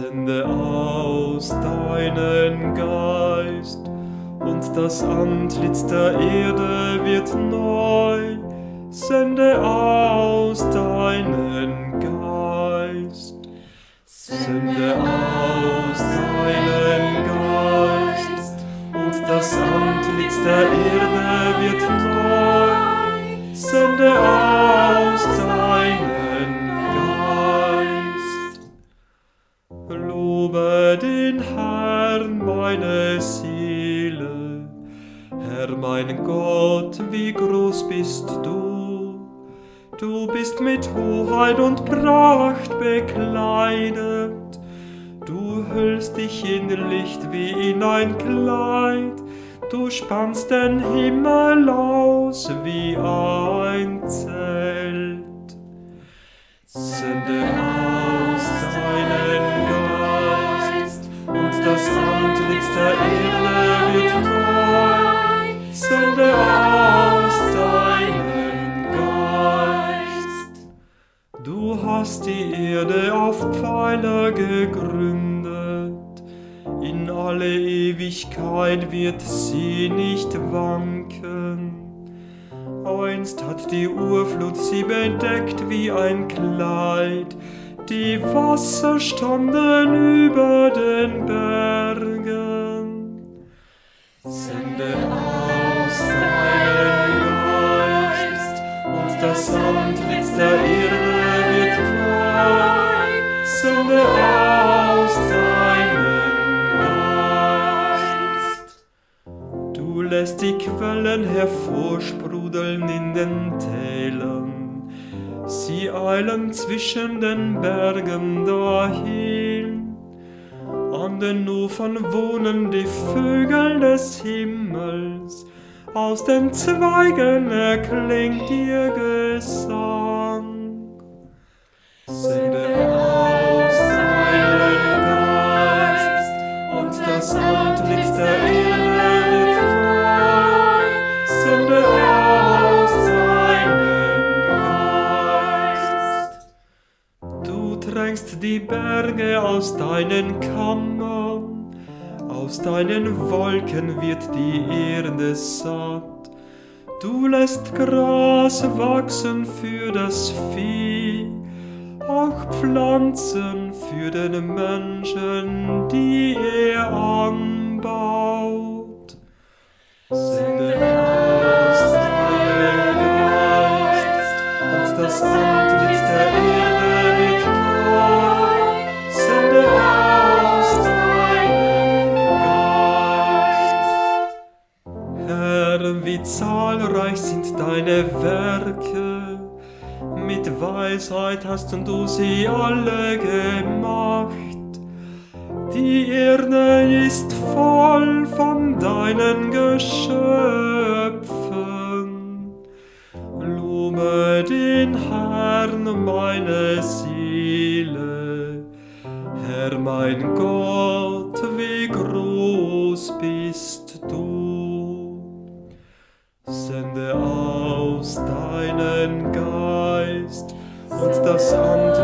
Sende aus deinen Geist, und das Antlitz der Erde wird neu. Sende aus deinen Geist. Sende aus deinen Geist, und das Antlitz der Erde wird neu. Sende aus deinen Geist. Lobe den Herrn, meine Seele. Herr, mein Gott, wie groß bist du! Du bist mit Hoheit und Pracht bekleidet. Du hüllst dich in Licht wie in ein Kleid. Du spannst den Himmel aus wie ein Zelt. Sende aus deinen Geist, und das Antlitz der Erde wird neu. Sende aus deinen Geist. Du hast die Erde auf Pfeiler gegründet. In alle Ewigkeit wird sie nicht wanken. Einst hat die Urflut sie bedeckt wie ein Kleid. Die Wasser standen über den Bergen. Sende aus deinen Geist, und das Antlitz der Erde wird neu. Sende aus deinen Geist. Du lässt die Quellen hervorsprudeln in den Tälern. Sie eilen zwischen den Bergen dahin. An den Ufern wohnen die Vögel des Himmels. Aus den Zweigen erklingt ihr Gesang. Sende aus deinen Geist, und das Antlitz der Erde wird neu. Sende aus deinen Geist. Du tränkst die Berge aus deinen Kammern, aus deinen Wolken wird die Erde satt. Du lässt Gras wachsen für das Vieh, auch Pflanzen für den Menschen, die er anbaut. Sende aus deinen Geist, und das Antlitz der Erde wird neu. Sende aus deinen Geist. Herr, wie zahlreich sind deine Werke, mit Weisheit hast du sie alle gemacht. Die Erde ist voll von deinen Geschöpfen. Lobe den Herrn, meine Seele. Herr, mein Gott, wie groß bist du! Sende aus deinen Geist, und das Antlitz